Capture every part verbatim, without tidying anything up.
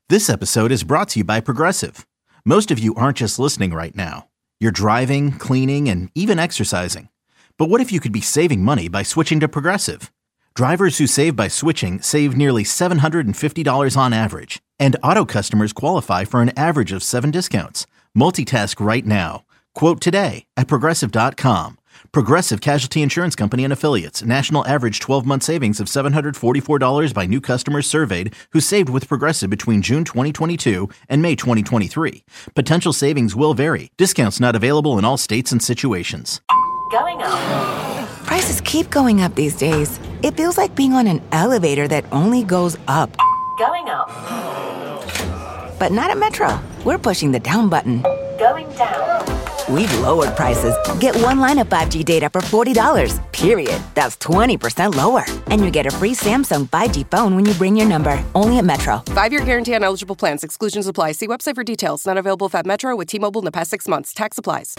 This episode is brought to you by Progressive. Most of you aren't just listening right now. You're driving, cleaning, and even exercising. But what if you could be saving money by switching to Progressive? Drivers who save by switching save nearly seven hundred fifty dollars on average. And auto customers qualify for an average of seven discounts. Multitask right now. Quote today at Progressive dot com. Progressive Casualty Insurance Company and Affiliates. National average twelve-month savings of seven hundred forty-four dollars by new customers surveyed who saved with Progressive between June twenty twenty-two and May twenty twenty-three. Potential savings will vary. Discounts not available in all states and situations. Going up. Prices keep going up these days. It feels like being on an elevator that only goes up. Going up. But not at Metro. We're pushing the down button. Going down. We've lowered prices. Get one line of five G data for forty dollars, period. That's twenty percent lower. And you get a free Samsung five G phone when you bring your number. Only at Metro. Five-year guarantee on eligible plans. Exclusions apply. See website for details. Not available at Metro with T-Mobile in the past six months. Tax applies.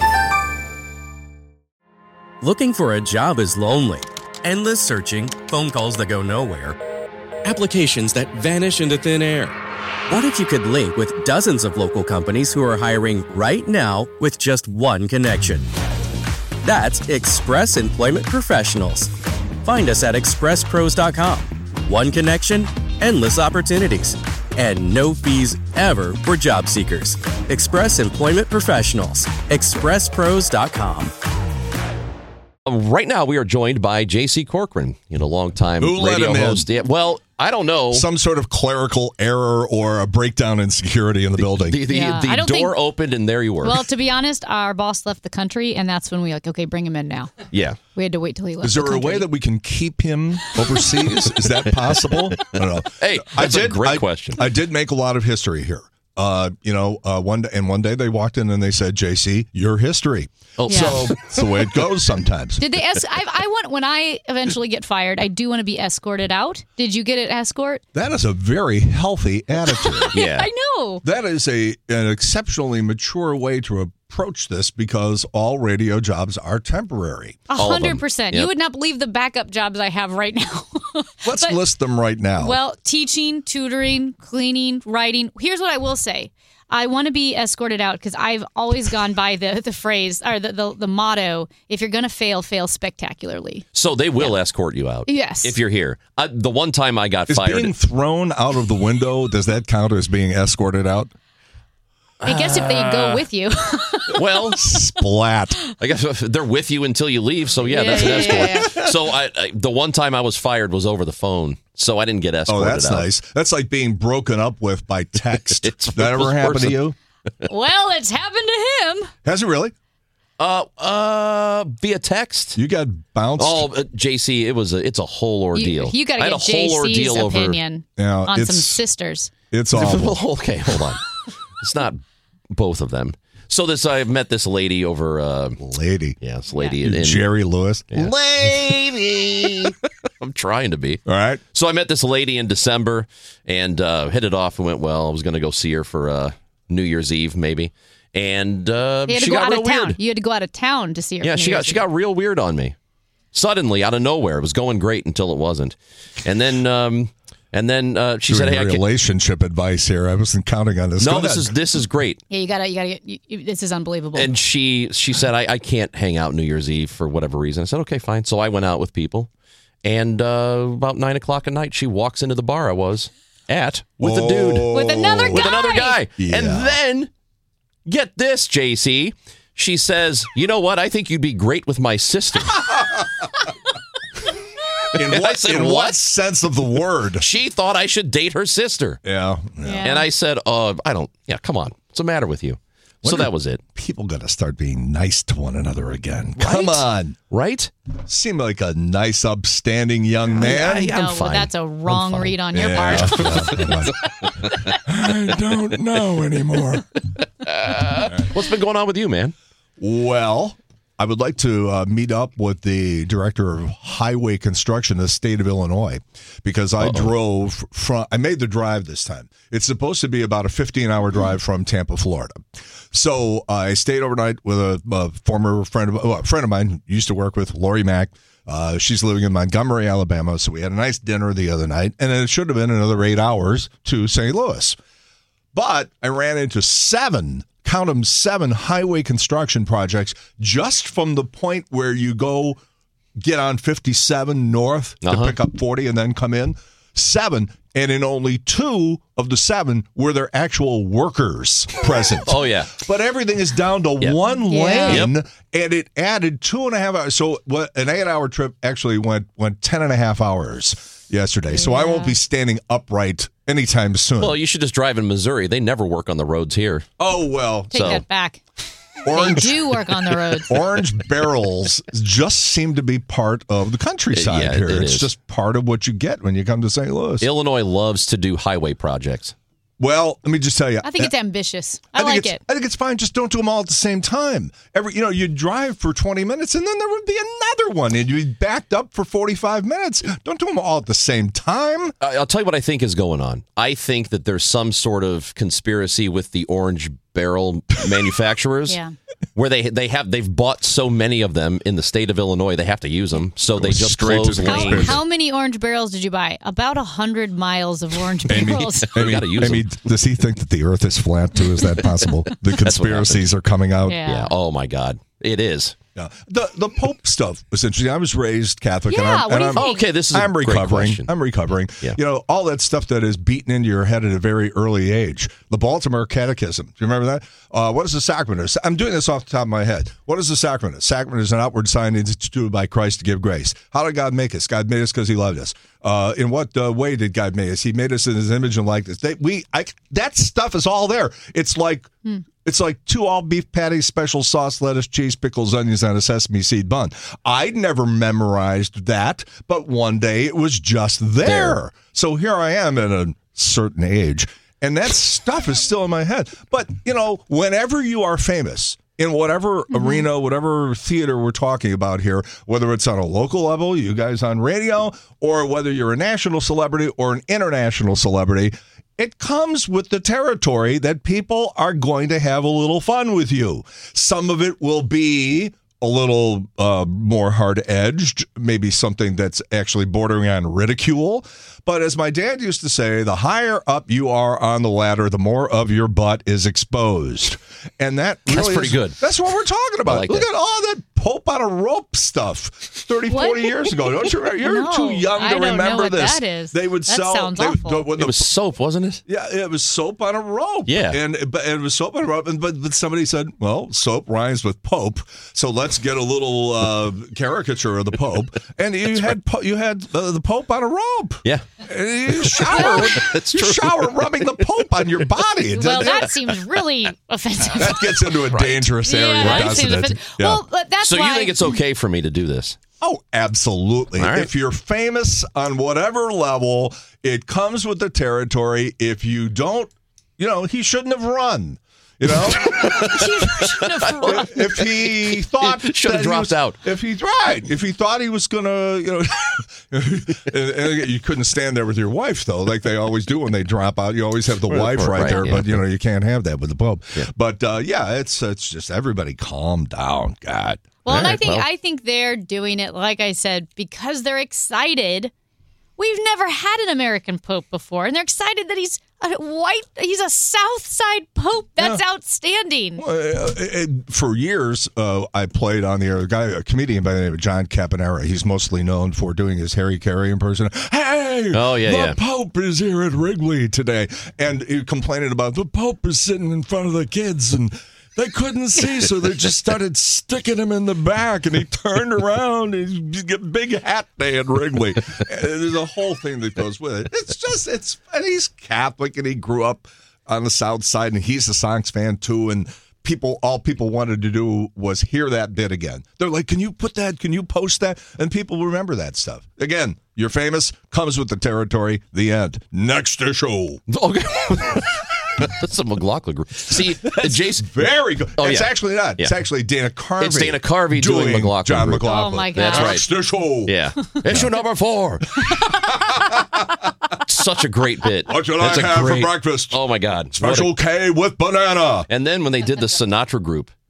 Looking for a job is lonely. Endless searching, phone calls that go nowhere, applications that vanish into thin air. What if you could link with dozens of local companies who are hiring right now with just one connection? That's Express Employment Professionals. Find us at express pros dot com. One connection, endless opportunities, and no fees ever for job seekers. Express Employment Professionals. express pros dot com. Right now, we are joined by J C Corcoran, you know, longtime Who let radio him in? host. Yeah, well, I don't know. Some sort of clerical error or a breakdown in security in the, the building. The, the, Yeah, the I don't door think- opened and there you were. Well, to be honest, our boss left the country, and that's when we like, okay, bring him in now. yeah. We had to wait till he left. Is there the a country. way that we can keep him overseas? Is that possible? I don't know. Hey, that's I a did, great I, question. I did make a lot of history here. Uh, you know, uh, one day, and one day they walked in and they said, "J C, your history." Oh, Yeah. So it's the way it goes sometimes. Did they? Es- I, I want when I eventually get fired, I do want to be escorted out. Did you get an escort? That is a very healthy attitude. Yeah. I know. That is a an exceptionally mature way to approach this because all radio jobs are temporary. A All of them. hundred percent. Yep. You would not believe the backup jobs I have right now. Let's But- list them right now. Well, teaching, tutoring, cleaning, writing. Here's what I will say. I want to be escorted out because I've always gone by the, the phrase or the, the, the motto, if you're going to fail, fail spectacularly. So they will escort you out. Yes. If you're here. Uh, the one time I got is fired. being thrown out of the window, does that count as being escorted out? I guess if they go with you. well, Splat. I guess they're with you until you leave. So, yeah, Yeah, that's an yeah, escort. yeah, So I, I, the one time I was fired was over the phone. So I didn't get Oh, escorted that's out. nice. That's like being broken up with by text. It's that ever worse happened to than- you? Well, it's happened to him. Has it really? Uh, uh, via text. You got bounced? Oh, uh, J C, it was a, it's a whole ordeal. You, you got to I had get a whole J C's ordeal over. opinion Yeah, on some it's- sisters. It's awful. okay, hold on. It's not both of them. So this, I met this lady over. Uh, Lady. yeah, this lady. You in, in- Jerry Lewis. lady. I'm trying to be. All right. So I met this lady in December and uh, hit it off and went well. I was going to go see her for uh, New Year's Eve, maybe. And uh, You had to she go got out real of town. weird. You had to go out of town to see her. Yeah, for she New got Year's she Eve. got real weird on me. Suddenly, out of nowhere, it was going great until it wasn't. And then, um, and then uh, she said, Doing "Hey, I can't." relationship advice here. I wasn't counting on this. No, Go this ahead. is this is great. Yeah, you gotta, you gotta get. You, you, this is unbelievable. And she she said, I, I can't hang out New Year's Eve for whatever reason. I said, okay, fine. So I went out with people. And uh, about nine o'clock at night, she walks into the bar I was at with a dude. With another With guy. another guy. Yeah. And then, get this, J C. She says, you know what? I think you'd be great with my sister. In I what, said, in what? what sense of the word? She thought I should date her sister. Yeah. yeah. Yeah. And I said, uh, I don't, yeah, come on. What's the matter with you? So Wonder- that was it. People got to start being nice to one another again. Come Right? on. Right? Seem like a nice, upstanding young man. I- I'm no, fine. that's a wrong fine. read on your Yeah, part. yeah, come on. I don't know anymore. What's been going on with you, man? Well, I would like to uh, meet up with the director of highway construction in the state of Illinois because I Uh-oh. drove from, I made the drive this time. It's supposed to be about a fifteen hour drive from Tampa, Florida. So uh, I stayed overnight with a, a former friend of, well, a friend of mine who used to work with, Lori Mack. Uh, she's living in Montgomery, Alabama. So we had a nice dinner the other night, and it should have been another eight hours to Saint Louis. But I ran into seven, count them, seven highway construction projects just from the point where you go get on fifty-seven north Uh-huh. to pick up forty and then come in. Seven. And in only two of the seven were there actual workers present. Oh, yeah. But everything is down to Yep. one Yeah. lane, Yep. and it added two and a half hours. So what, an eight-hour trip actually went went ten and a half hours yesterday. So I won't be standing upright anytime soon. Well, you should just drive in Missouri. They never work on the roads here. oh, well. Take So- that back. They Orange, do work on the roads. orange barrels just seem to be part of the countryside Yeah, here. it it's is. just part of what you get when you come to Saint Louis. Illinois loves to do highway projects. Well, let me just tell you. I think it's ambitious. I, think like it's, it. I think it's fine. Just don't do them all at the same time. Every, you know, you drive for twenty minutes, and then there would be another one, and you'd be backed up for forty-five minutes. Don't do them all at the same time. I- I'll tell you what I think is going on. I think that there's some sort of conspiracy with the orange barrel manufacturers. Yeah. Where they they have they've bought so many of them in the state of Illinois, they have to use them, so they just Straight to close the How, lanes. how many orange barrels did you buy? About a hundred miles of orange Amy, barrels. Amy, gotta use Amy, does he think that the Earth is flat too? Is that possible? The conspiracies are coming out. Yeah. Yeah. Oh my God, it is. Yeah. The the Pope stuff was interesting. I was raised Catholic, and Yeah, I'm, what and do you I'm think? Okay, this is a I'm great recovering. question. I'm recovering. Yeah. You know, all that stuff that is beaten into your head at a very early age. The Baltimore Catechism. Do you remember that? Uh, what is the sacrament? I'm doing this off the top of my head. What is the sacrament? Sacrament is an outward sign instituted by Christ to give grace. How did God make us? God made us because He loved us. Uh, in what uh, way did God make us? He made us in His image and likeness. They, we, I, that stuff is all there. It's like. Hmm. It's like two all beef patties, special sauce, lettuce, cheese, pickles, onions, and a sesame seed bun. I'd never memorized that, but one day it was just there. there. So here I am at a certain age, and that stuff is still in my head. But, you know, whenever you are famous, in whatever mm-hmm. arena, whatever theater we're talking about here, whether it's on a local level, you guys on radio, or whether you're a national celebrity or an international celebrity, it comes with the territory that people are going to have a little fun with you. Some of it will be a little uh, more hard-edged, maybe something that's actually bordering on ridicule. But as my dad used to say, the higher up you are on the ladder, the more of your butt is exposed. And that really That's pretty is, good. That's what we're talking about. like Look that. at all that Pope on a rope stuff thirty, What? forty years ago. Don't you remember? You're No, too young to I don't know remember what this. that is. They would That sell. sounds they, awful. when It the was soap, wasn't it? yeah, it was soap on a rope. Yeah. and but it was soap on a rope. And but, but somebody said, well, soap rhymes with Pope, so let's get a little uh, caricature of the Pope. And you had po- you had uh, the Pope on a rope. Yeah. And you shower. That's you true. shower rubbing the Pope on your body. It Well, doesn't- that seems really offensive. that gets into a dangerous area, yeah, that doesn't seems it? offensive. Yeah. Well, but that's So why you think it's okay for me to do this? Oh, absolutely. All right. If you're famous on whatever level, it comes with the territory. If you don't, you know, he shouldn't have run. You know, if he thought He should have that he dropped was- out. If he right, if he thought he was gonna, you know, and, and you couldn't stand there with your wife though, like they always do when they drop out. You always have the wife right, right, there, yeah. but you know you can't have that with the Pope. But uh, yeah, it's it's just everybody calm down, God. Well, and I Alright, think well. I think they're doing it, like I said, because they're excited. We've never had an American pope before, and they're excited that he's a white. He's a South Side pope. That's outstanding. Uh, uh, for years, uh, I played on the air. A guy, a comedian by the name of John Caponera. He's mostly known for doing his Harry Carey impersonation. Hey, Oh, yeah, the yeah. Pope is here at Wrigley today, and he complaining about the Pope is sitting in front of the kids and. They couldn't see, so they just started sticking him in the back, and he turned around, and he's got big hat day at Wrigley. And there's a whole thing that goes with it. It's just, it's, and he's Catholic, and he grew up on the South Side, and he's a Sox fan, too, and people, all people wanted to do was hear that bit again. They're like, can you put that, can you post that? And people remember that stuff. Again, you're famous, comes with the territory, the end. Next issue. Okay. That's a McLaughlin group. See, Jason. Very good. Oh, it's yeah. actually not. It's Yeah. actually Dana Carvey. It's Dana Carvey doing McLaughlin John group. McLaughlin. Oh, my God. That's right. Next issue. Yeah. Issue number four. Such a great bit. What should That's I a have great- for breakfast? Oh, my God. What Special a- K with banana. And then when they did the Sinatra group,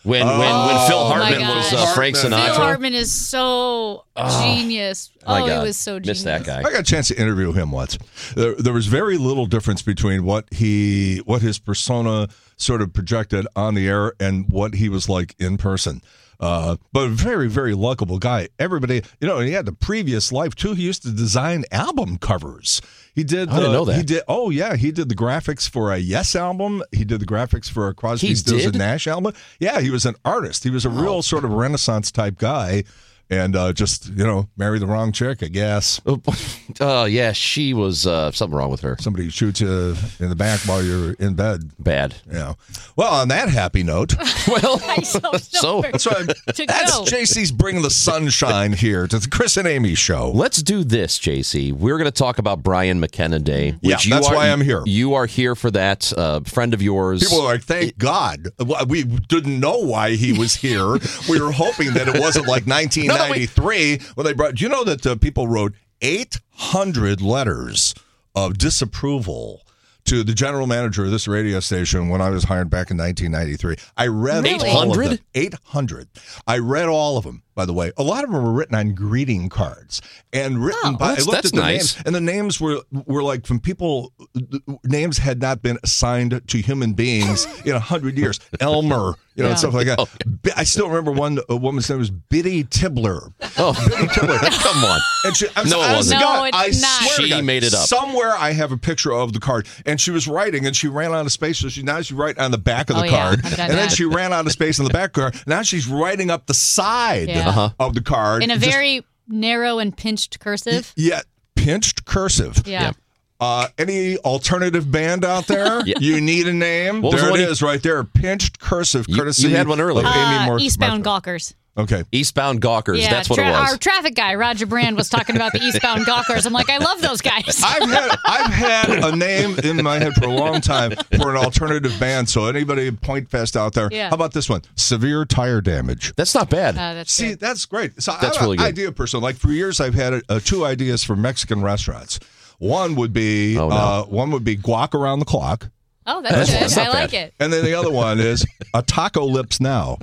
When when when Phil Hartman my was gosh. uh, Frank Phil Sinatra. Hartman is so genius. My Oh, God. he was so genius. Missed that guy. I got a chance to interview him once. There, there was very little difference between what he, what his persona sort of projected on the air and what he was like in person. Uh, but a very, very likable guy. Everybody, you know, he had the previous life too. He used to design album covers. He did. I didn't uh, know that. He did. Oh yeah, he did the graphics for a Yes album. He did the graphics for a Crosby, He Stills, and did? Nash album. Yeah, he was an artist. He was a real sort of Renaissance type guy. And uh, just, you know, marry the wrong chick, I guess. Oh, yeah, she was uh, something wrong with her. Somebody shoots you in the back while you're in bed. Bad. Yeah. Well, on that happy note, Well, So, so that's why to that's go. J C's bringing the sunshine here to the Chris and Amy show. let's do this, J C. We're going to talk about Brian McKenna Day. Which Yeah, you that's are, why I'm here. You are here for that. Uh, friend of yours. People are like, thank God. We didn't know why he was here. We were hoping that it wasn't like nineteen ninety-three when they brought. Do you know that uh, people wrote eight hundred letters of disapproval to the general manager of this radio station when I was hired back in nineteen ninety-three? I read Really? all of them. eight hundred? eight hundred. I read all of them, by the way. A lot of them were written on greeting cards and written Oh. by. That's- I looked that's at the nice. names, and the names were were like from people. Names had not been assigned to human beings in a hundred years. Elmer, you know, Yeah. and stuff like that. Bi- I still remember one. A woman's name was Biddy Tibbler. Oh, come on. And she, I'm No, it honest to wasn't. No, God, it's I not. swear to She God, made it up. Somewhere I have a picture of the card, and she was writing, and she ran out of space, so she now she's writing on the back of the Oh, yeah, card, I've and done then that. she ran out of space on the back card. Now she's writing up the side Yeah. Uh-huh. of the card In a Just- very narrow and pinched cursive. yeah, pinched cursive. Yeah. Yeah. Uh, any alternative band out there? Yeah. You need a name? What was There the it one you- is, right there. Pinched cursive, You- courtesy. you had one earlier. of Amy Uh, Moore. Eastbound Gawkers. Okay. Eastbound Gawkers. Yeah, That's what tra- it was. Our traffic guy, Roger Brand, was talking about the Eastbound Gawkers. I'm like, I love those guys. I've had I've had a name in my head for a long time for an alternative band. So anybody Point Fest out there, Yeah. how about this one? Severe tire damage. That's not bad. Uh, that's See, good. that's great. So That's I'm really an good. idea person. Like for years, I've had uh, two ideas for Mexican restaurants. One would be Oh, no. uh, one would be guac around the clock. Oh, that's, That's- good. that's not I like bad. it. And then the other one is a taco lips now.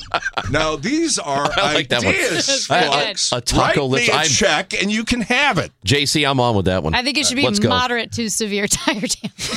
Now these are I like that one. ideas, Very good. folks. A taco Write lips- me a I'm- check and you can have it. J C, I'm on with that one. I think it should be Let's go. moderate to severe tire damage.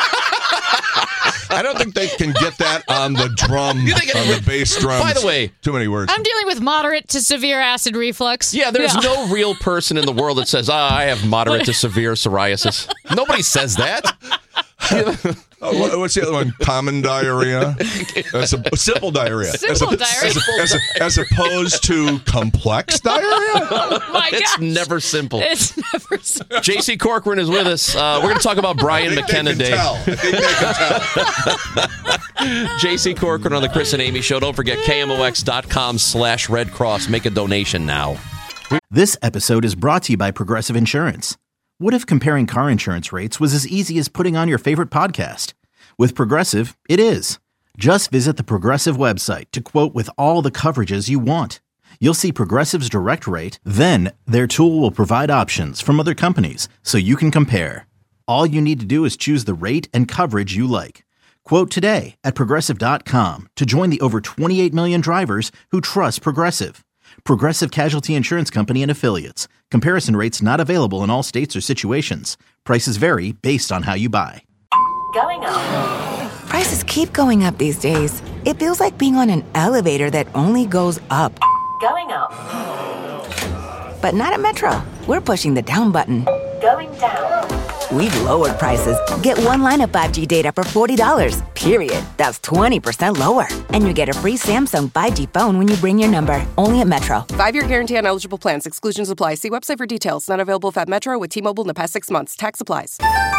I don't think they can get that on the drum, on You think it- the bass drums. By the way- too many words. I'm dealing with moderate to severe acid reflux. Yeah, there's no real person in the world that says, ah, I have moderate to severe psoriasis. Nobody says that. Oh, what- what's the other one? Common diarrhea. That's a, simple diarrhea. Simple as, a- diarrhea. As, a- as opposed to complex diarrhea. Oh my It's gosh. never simple. It's never so. J C Corcoran is with us. Uh, we're going to talk about Brian I think they McKenna can Day. tell. I think they can tell. J C Corcoran on the Chris and Amy Show. Don't forget K M O X dot com slash Red Cross. Make a donation now. This episode is brought to you by Progressive Insurance. What if comparing car insurance rates was as easy as putting on your favorite podcast? With Progressive, it is. Just visit the Progressive website to quote with all the coverages you want. You'll see Progressive's direct rate, then their tool will provide options from other companies so you can compare. All you need to do is choose the rate and coverage you like. Quote today at Progressive dot com to join the over twenty-eight million drivers who trust Progressive. Progressive Casualty Insurance Company and Affiliates. Comparison rates not available in all states or situations. Prices vary based on how you buy. Going up. Prices keep going up these days. It feels like being on an elevator that only goes up. Going up. But not at Metro. We're pushing the down button. Going down. We've lowered prices. Get one line of five G data for forty dollars, period. That's twenty percent lower. And you get a free Samsung five G phone when you bring your number. Only at Metro. Five-year guarantee on eligible plans. Exclusions apply. See website for details. Not available if at Metro with T-Mobile in the past six months. Tax applies.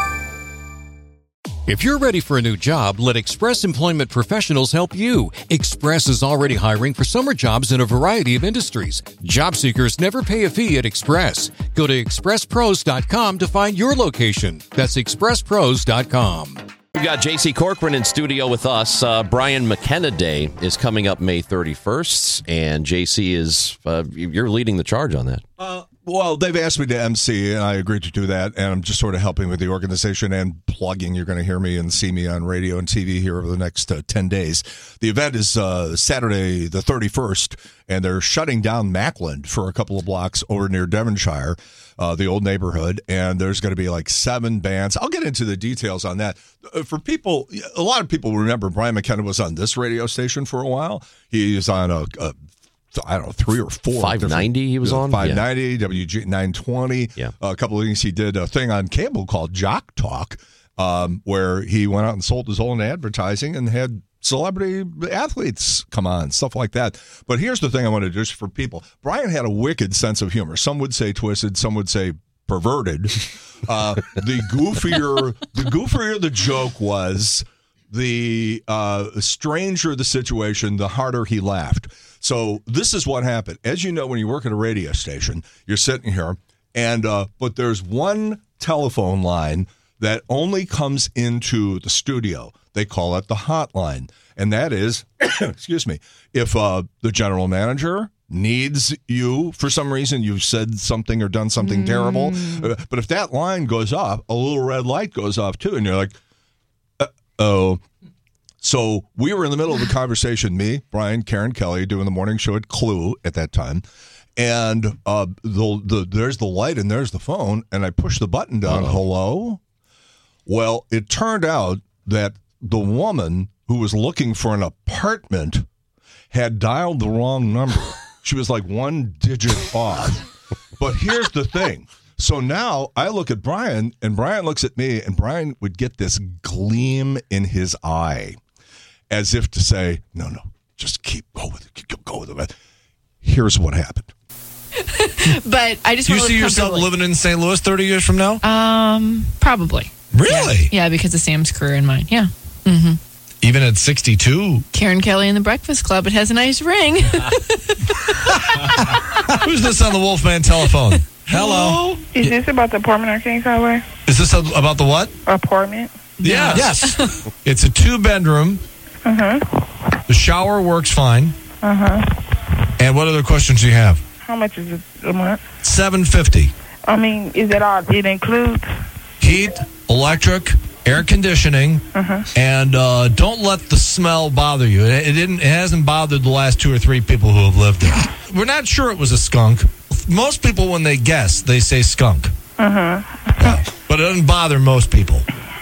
If you're ready for a new job, let Express Employment Professionals help you. Express is already hiring for summer jobs in a variety of industries. Job seekers never pay a fee at Express. Go to express pros dot com to find your location. That's express pros dot com. We've got J C Corcoran in studio with us. Uh, Brian McKenna Day is coming up May thirty-first, and J C is, uh, you're leading the charge on that. Uh, Well, they've asked me to M C, and I agreed to do that, and I'm just sort of helping with the organization and plugging. You're going to hear me and see me on radio and T V here over the next uh, ten days. The event is uh, Saturday the thirty-first, and they're shutting down Mackland for a couple of blocks over near Devonshire, uh, the old neighborhood, and there's going to be like seven bands. I'll get into the details on that. Uh, for people, a lot of people remember Brian McKenna was on this radio station for a while. He is on a, a I don't know, three or four. five ninety he was on? five ninety, yeah. W G nine twenty. Yeah. Uh, a couple of things. He did a thing on cable called Jock Talk, um, where he went out and sold his own advertising and had celebrity athletes come on, stuff like that. But here's the thing I want to do just for people. Brian had a wicked sense of humor. Some would say twisted, some would say perverted. Uh, the goofier, the goofier the joke was, the uh, stranger the situation, the harder he laughed. So this is what happened. As you know, when you work at a radio station, you're sitting here, and uh, but there's one telephone line that only comes into the studio. They call it the hotline, and that is, excuse me, if uh, the general manager needs you for some reason, you've said something or done something mm. terrible. Uh, but if that line goes off, a little red light goes off too, and you're like, uh, oh. So we were in the middle of the conversation, me, Brian, Karen Kelly, doing the morning show at Clue at that time. And uh, the, the there's the light and there's the phone. And I pushed the button down. Uh-oh. Hello? Well, it turned out that the woman who was looking for an apartment had dialed the wrong number. She was like one digit off. But here's the thing. So now I look at Brian, and Brian looks at me, and Brian would get this gleam in his eye, as if to say, no, no, just keep go with it, keep go with it. Here's what happened. But I just Do you want to see yourself living in Saint Louis thirty years from now? Um, probably. Really? Yeah, yeah, because of Sam's career and mine. Yeah. Mm-hmm. Even at sixty-two? Karen Kelly and the Breakfast Club. It has a nice ring. Who's this on the Wolfman telephone? Hello? Is this about the apartment on Kings Highway? Is this about the what? Apartment? Yeah. Yes. It's a two-bedroom. Uh-huh. The shower works fine. Uh-huh. And what other questions do you have? How much is it a month? seven fifty. I mean, is that all it includes? Heat, electric, air conditioning, uh-huh. and uh, don't let the smell bother you. It, it didn't. It hasn't bothered the last two or three people who have lived there. We're not sure it was a skunk. Most people, when they guess, they say skunk. Uh-huh. Yeah. But it doesn't bother most people.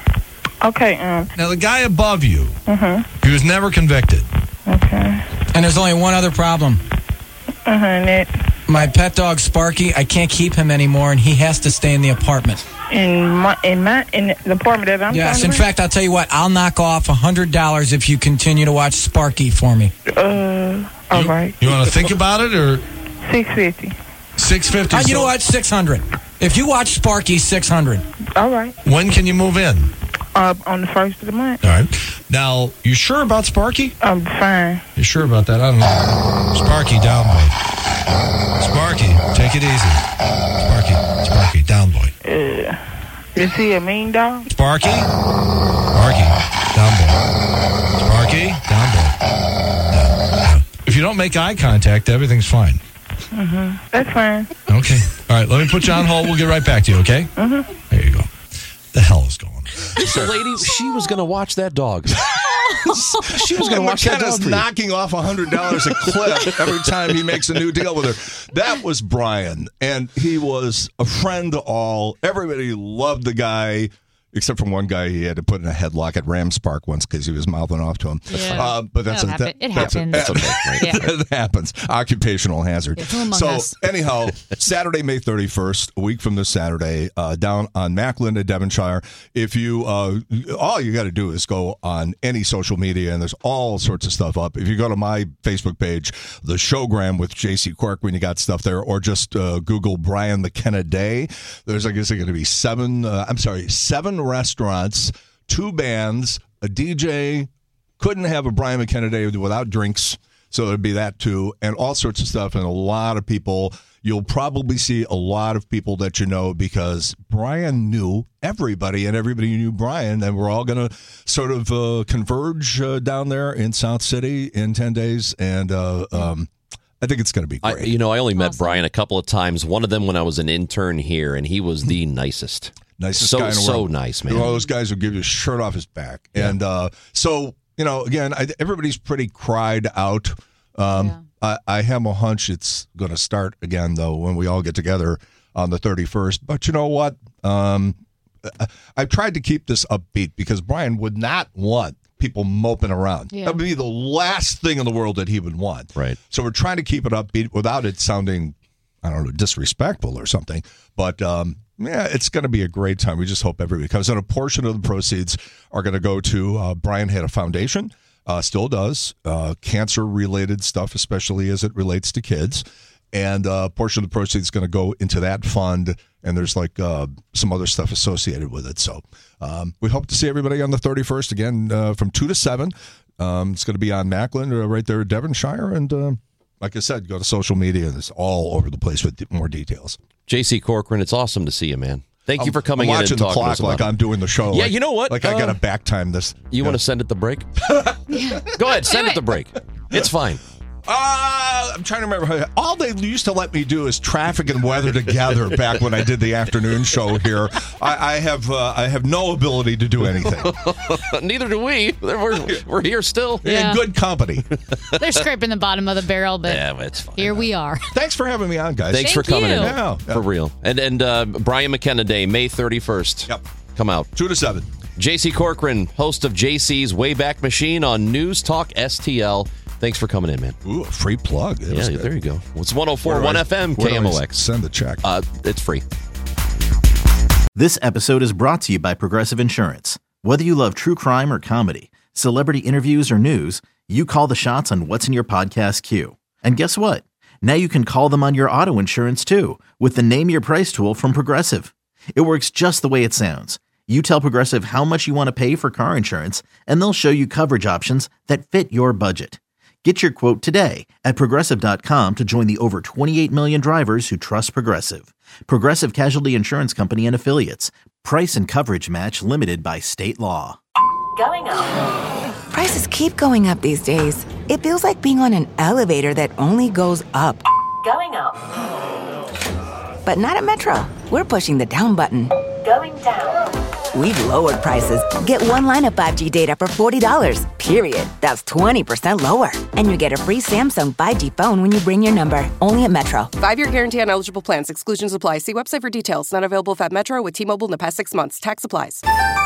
Okay. Um. Now, the guy above you, uh-huh. he was never convicted. Okay. And there's only one other problem. Uh-huh, Nick. My pet dog, Sparky, I can't keep him anymore, and he has to stay in the apartment. In my, in my, in the apartment that I'm Yes, in with? fact, I'll tell you what, I'll knock off one hundred dollars if you continue to watch Sparky for me. Uh, all right. You want to think about it, or? six fifty. six fifty. Uh, you know what? six hundred. If you watch Sparky, six hundred. All right. When can you move in? Uh, on the first of the month. All right. Now, you sure about Sparky? I'm fine. You sure about that? I don't know. Sparky, down boy. Sparky, take it easy. Sparky, Sparky, down boy. Uh, is he a mean dog? Sparky? Sparky, down boy. Sparky, down boy. Yeah, yeah. If you don't make eye contact, everything's fine. Mm-hmm. That's fine. Okay. All right, let me put you on hold. We'll get right back to you, okay? Mm-hmm. There you go. The hell is going on? This lady, she was going to watch that dog. She was going to watch that McKenna's dog. knocking off one hundred dollars a clip every time he makes a new deal with her. That was Brian, and he was a friend to all. Everybody loved the guy, except for one guy he had to put in a headlock at Rams Park once because he was mouthing off to him. Yeah. Uh, but that's That'll a, happen. that, It that's a- happens. that's okay. Right? Yeah. It happens. Occupational hazard. Yeah, who among so us? anyhow, Saturday, May thirty-first, a week from this Saturday, uh, down on Mackland at Devonshire. If you, uh, all you got to do is go on any social media, and there's all sorts of stuff up. If you go to my Facebook page, the Showgram with J C Quirk, when you got stuff there, or just uh, Google Brian McKenna Day. There's, I guess, going to be seven. Uh, I'm sorry, seven restaurants, two bands, a D J. Couldn't have a Brian McKenna Day without drinks, so there'd be that too, and all sorts of stuff, and a lot of people. You'll probably see a lot of people that you know because Brian knew everybody, and everybody knew Brian, and we're all going to sort of uh, converge uh, down there in South City in ten days, and uh, um, I think it's going to be great. I, you know, I only met awesome. Brian a couple of times. One of them when I was an intern here, and he was the nicest. Nicest so, guy in the so world. nice, man. One of those guys who give you a shirt off his back. Yeah. And uh, so, you know, again, I, everybody's pretty cried out. Um, yeah. I, I have a hunch it's going to start again, though, when we all get together on the thirty-first. But you know what? Um, I've tried to keep this upbeat because Brian would not want people moping around. Yeah. That would be the last thing in the world that he would want. Right. So we're trying to keep it upbeat without it sounding, I don't know, disrespectful or something. But, um, yeah, it's going to be a great time. We just hope everybody comes. And a portion of the proceeds are going to go to uh, Brian had a foundation, uh, still does, uh, cancer-related stuff, especially as it relates to kids. And uh, a portion of the proceeds is going to go into that fund, and there's like uh, some other stuff associated with it. So um, we hope to see everybody on the thirty-first, again, uh, from two to seven. Um, it's going to be on Macklin, uh, right there in Devonshire. And uh, like I said, go to social media, and it's all over the place with more details. J C Corcoran, it's awesome to see you, man. Thank I'm, you for coming I'm in and talking watching the clock to us like about I'm doing the show. Yeah, like, you know what? Like uh, I got to back time this. You yeah. want to send it the break? Go ahead, send it the break. It's fine. Uh, I'm trying to remember. How, all they used to let me do is traffic and weather together back when I did the afternoon show here. I, I have uh, I have no ability to do anything. Neither do we. We're, we're here still. Yeah. In good company. They're scraping the bottom of the barrel, but yeah, but it's fine. Here we are. Thanks for having me on, guys. Thanks Thank for coming you. in. Yeah, yeah. For real. And, and uh, Brian McKenna Day, May thirty-first. Yep. Come out. two to seven. J C Corcoran, host of J C's Wayback Machine on News Talk S T L. Thanks for coming in, man. Ooh, a free plug. That yeah, there you go. Well, it's one oh four point one I, F M, K M O X. Send the check. Uh, it's free. This episode is brought to you by Progressive Insurance. Whether you love true crime or comedy, celebrity interviews or news, you call the shots on what's in your podcast queue. And guess what? Now you can call them on your auto insurance too with the Name Your Price tool from Progressive. It works just the way it sounds. You tell Progressive how much you want to pay for car insurance, and they'll show you coverage options that fit your budget. Get your quote today at Progressive dot com to join the over twenty-eight million drivers who trust Progressive. Progressive Casualty Insurance Company and Affiliates. Price and coverage match limited by state law. Going up. Prices keep going up these days. It feels like being on an elevator that only goes up. Going up. But not at Metro. We're pushing the down button. Going down. We've lowered prices. Get one line of five G data for forty dollars, period. That's twenty percent lower. And you get a free Samsung five G phone when you bring your number. Only at Metro. Five-year guarantee on eligible plans. Exclusions apply. See website for details. Not available at Metro with T-Mobile in the past six months. Tax applies.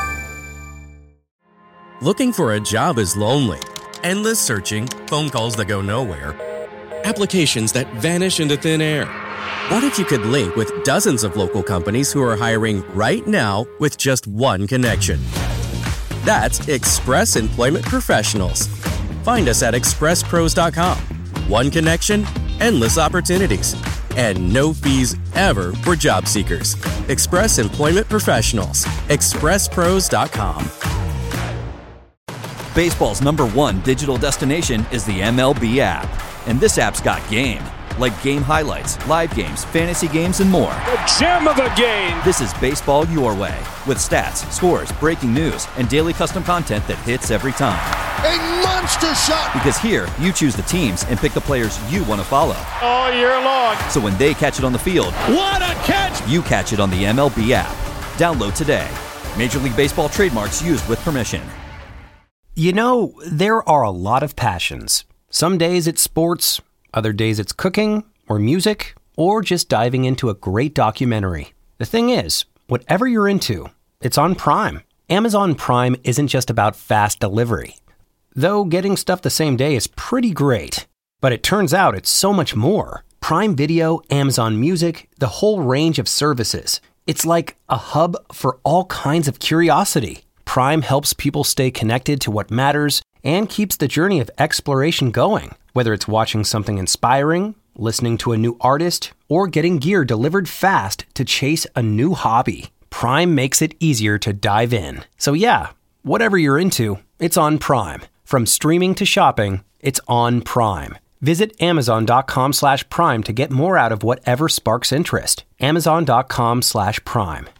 Looking for a job is lonely. Endless searching, phone calls that go nowhere, applications that vanish into thin air. What if you could link with dozens of local companies who are hiring right now with just one connection? That's Express Employment Professionals. Find us at express pros dot com. One connection, endless opportunities, and no fees ever for job seekers. Express Employment Professionals. express pros dot com. Baseball's number one digital destination is the M L B app. And this app's got game. Like game highlights, live games, fantasy games, and more. The gem of the game! This is baseball your way. With stats, scores, breaking news, and daily custom content that hits every time. A monster shot! Because here, you choose the teams and pick the players you want to follow. All year long. So when they catch it on the field, what a catch! You catch it on the M L B app. Download today. Major League Baseball trademarks used with permission. You know, there are a lot of passions. Some days it's sports. Other days it's cooking, or music, or just diving into a great documentary. The thing is, whatever you're into, it's on Prime. Amazon Prime isn't just about fast delivery. Though getting stuff the same day is pretty great. But it turns out it's so much more. Prime Video, Amazon Music, the whole range of services. It's like a hub for all kinds of curiosity. Prime helps people stay connected to what matters and keeps the journey of exploration going. Whether it's watching something inspiring, listening to a new artist, or getting gear delivered fast to chase a new hobby, Prime makes it easier to dive in. So yeah, whatever you're into, it's on Prime. From streaming to shopping, it's on Prime. Visit amazon.com slash prime to get more out of whatever sparks interest. Amazon.com slash prime.